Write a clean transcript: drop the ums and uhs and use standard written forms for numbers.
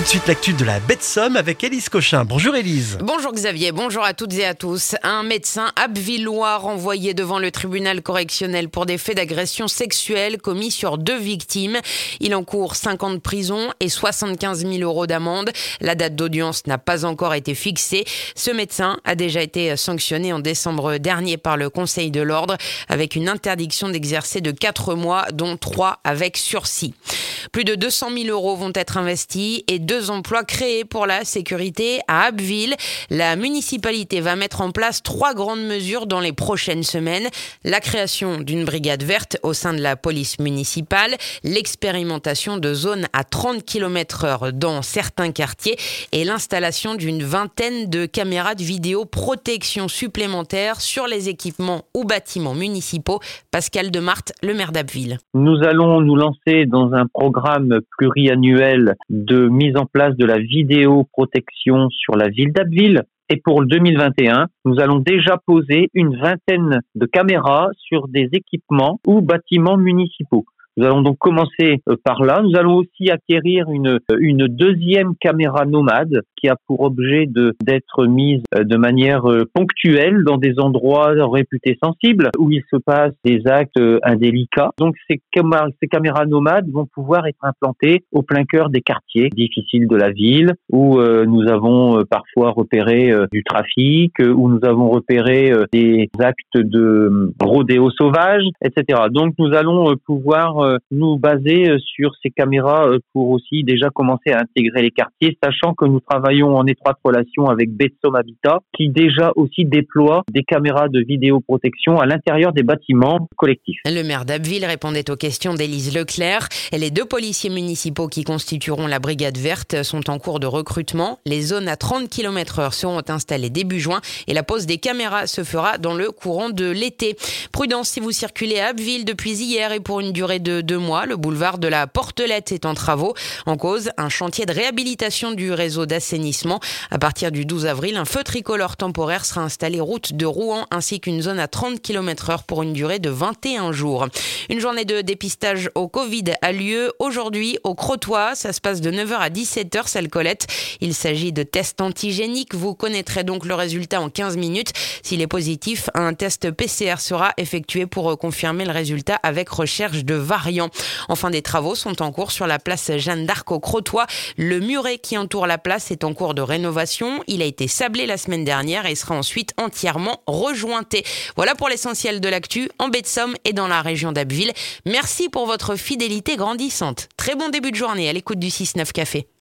Tout de suite l'actu de la baie de Somme avec Élise Cochin. Bonjour Élise. Bonjour Xavier, bonjour à toutes et à tous. Un médecin abbvillois renvoyé devant le tribunal correctionnel pour des faits d'agression sexuelle commis sur 2 victimes. Il encourt 5 ans de prison et 75 000 € d'amende. La date d'audience n'a pas encore été fixée. Ce médecin a déjà été sanctionné en décembre dernier par le Conseil de l'Ordre avec une interdiction d'exercer de 4 mois, dont 3 avec sursis. Plus de 200 000 € vont être investis et 2 emplois créés pour la sécurité à Abbeville. La municipalité va mettre en place 3 grandes mesures dans les prochaines semaines. La création d'une brigade verte au sein de la police municipale, l'expérimentation de zones à 30 km/h dans certains quartiers et l'installation d'une vingtaine de caméras de vidéoprotection supplémentaires sur les équipements ou bâtiments municipaux. Pascal Demarthe, le maire d'Abbeville. Nous allons nous lancer dans un programme pluriannuel de mise en place de la vidéoprotection sur la ville d'Abbeville. Et pour le 2021, nous allons déjà poser une vingtaine de caméras sur des équipements ou bâtiments municipaux. Nous allons donc commencer par là. Nous allons aussi acquérir une deuxième caméra nomade qui a pour objet d'être mise de manière ponctuelle dans des endroits réputés sensibles où il se passe des actes indélicats. Donc ces caméras nomades vont pouvoir être implantées au plein cœur des quartiers difficiles de la ville où nous avons parfois repéré du trafic, où nous avons repéré des actes de rodéo sauvage, etc. Donc nous allons pouvoir nous baser sur ces caméras pour aussi déjà commencer à intégrer les quartiers, sachant que nous travaillons en étroite relation avec Baie de Somme Habitat, qui déjà aussi déploie des caméras de vidéoprotection à l'intérieur des bâtiments collectifs. Le maire d'Abbeville répondait aux questions d'Élise Leclerc. Les 2 policiers municipaux qui constitueront la brigade verte sont en cours de recrutement. Les zones à 30 km/h seront installées début juin et la pose des caméras se fera dans le courant de l'été. Prudence si vous circulez à Abbeville depuis hier et pour une durée de 2 mois. Le boulevard de la Portelette est en travaux. En cause, un chantier de réhabilitation du réseau d'assainissement. À partir du 12 avril, un feu tricolore temporaire sera installé route de Rouen ainsi qu'une zone à 30 km/h pour une durée de 21 jours. Une journée de dépistage au Covid a lieu aujourd'hui au Crotoy. Ça se passe de 9h à 17h, salle Colette. Il s'agit de tests antigéniques. Vous connaîtrez donc le résultat en 15 minutes. S'il est positif, un test PCR sera effectué pour confirmer le résultat avec recherche de variants. Enfin, des travaux sont en cours sur la place Jeanne d'Arc au Crotoy. Le muret qui entoure la place est en cours de rénovation. Il a été sablé la semaine dernière et sera ensuite entièrement rejointé. Voilà pour l'essentiel de l'actu en baie de Somme et dans la région d'Abbeville. Merci pour votre fidélité grandissante. Très bon début de journée à l'écoute du 6-9 Café.